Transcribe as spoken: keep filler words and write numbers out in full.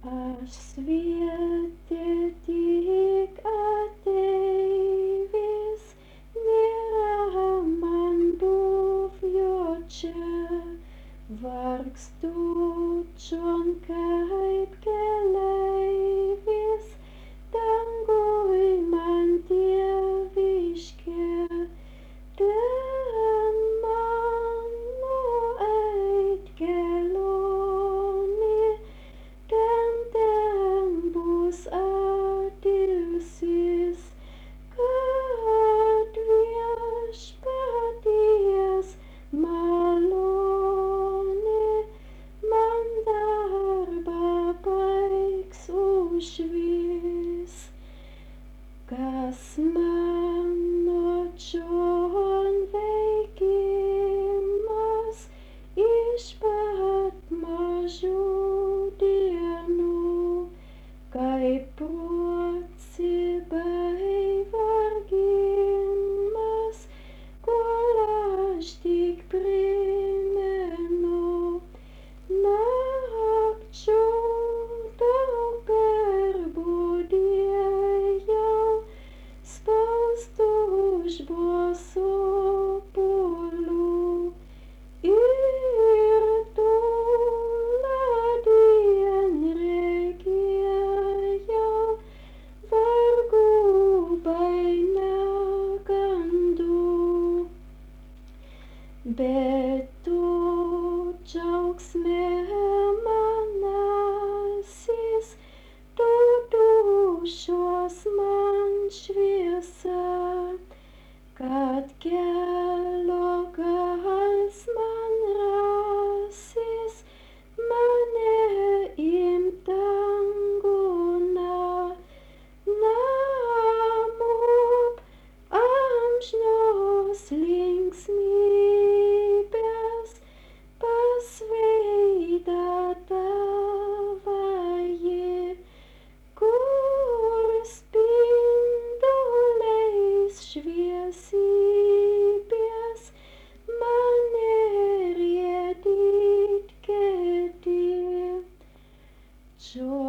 Aš svieti tik ateivis, nėra man buvio čia. Vargstu čion kaip keleivis, danguj man tėviškė. Ten mano eit kelionė, ten ten bus atilsis, kad viešpaties malonė man darbą baigs užvis. Kas mano čion veikimas iš pat mažų dienų, kaip procibai vargimas, kol aš tik primenu. Nakčių daug perbudėjau, spaustu už sopulių, ir tūladien regėjau vargų baimę gandų. Bet tu džiaugsme manasis, tu dūšios man šviesa, kad kelio gals man rasis, mane imt danguna. Namop amžnos linksmybės, pas veidą tavąjį, kur spinduliais šviesybės mane rėdyt keti.